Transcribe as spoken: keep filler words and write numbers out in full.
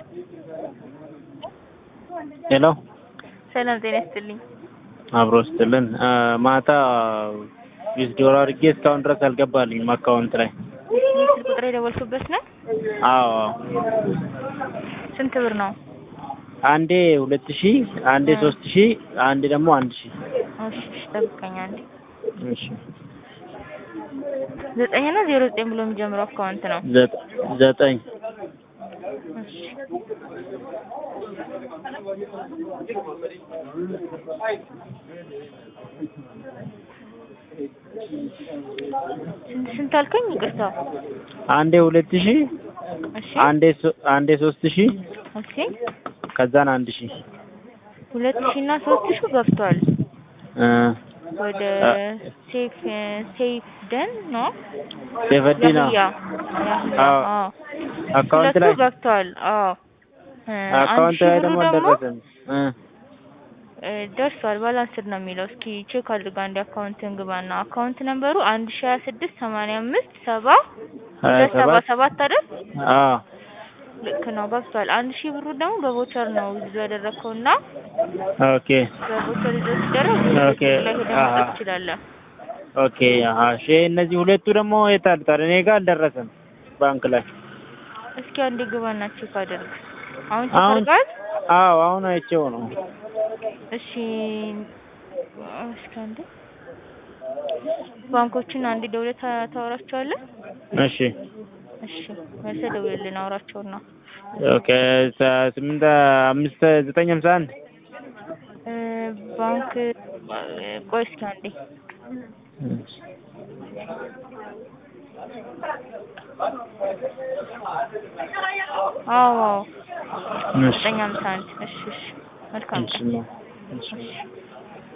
ሄሎ ሰላም ጤና ይስጥልኝ። አብሮ ስትልን ማታ ዊዝድሮ አድርጌ እስካሁን ድረስ አልገባልኝም አካውንት ላይ። ስልክ ቁጥር የደወልኩበት ነው? አዎ። ስንት ብር ነው? አንዴ ሁለት ሺህ አንዴ ሶስት ሺህ አንዴ ደግሞ አንድ ሺህ። እሺ ጠብቀኝ አንዴ። እሺ ዘጠኝ እና ዜሮ ዘጠኝ ብሎ የሚጀምረው አካውንት ነው? ዘጠኝ እሺ ስንት አልከኝ? ይቅርታ። አንዴ ሁለት ሺህ እሺ አንዴ አንዴ ሶስት ሺህ እሺ ከዛን አንድ ሺህ። ሁለት ሺህ እና ሶስት ሺህ ገብቷል እ ወደ ሴፍ ሴፍ ደን ነው ሴፈዲና። አዎ አካውንት ላይ ገብቷል። አዎ አካውንት ላይ ደግሞ አልደረሰም። እ ደርሷል። ባላንስድ ነው የሚለው። እስኪ ቼክ አድርጋ አንዴ አካውንትን ግባና አካውንት ነምበሩ አንድ ሺህ ሀያ ስድስት ሰማንያ አምስት ሰባ ሁለት ሰባ ሰባት አይደል? አዎ ልክ ነው ገብቷል። አንድ ሺህ ብሩ ደግሞ በቮቸር ነው ይዞ ያደረከውና ኦኬ በቮቸር ይዞ ሲደረግ ኦኬ ላይ ሄደህ ማድረግ ትችላለህ። ኦኬ አሃ እሺ። እነዚህ ሁለቱ ደግሞ የት አሉ ታዲያ? እኔ ጋር አልደረሰም ባንክ ላይ። እስኪ አንዴ ግባና ቼክ አድርግ። አሁን ቼክ አድርጋል? አዎ አሁን አይቼው ነው። እሺ እስኪ አንዴ ባንኮችን አንዴ ደውለህ ታወራቸዋለህ? እሺ እሺ መልሰህ ደውልልን አውራቸውና። ኦኬ ስምንት አምስት ዘጠኝ ሃምሳ አንድ እ ባንክ ቆይ እስኪ አንዴ አዎ ዘጠኝ ሃምሳ አንድ እሺ እሺ መልካም። እሺ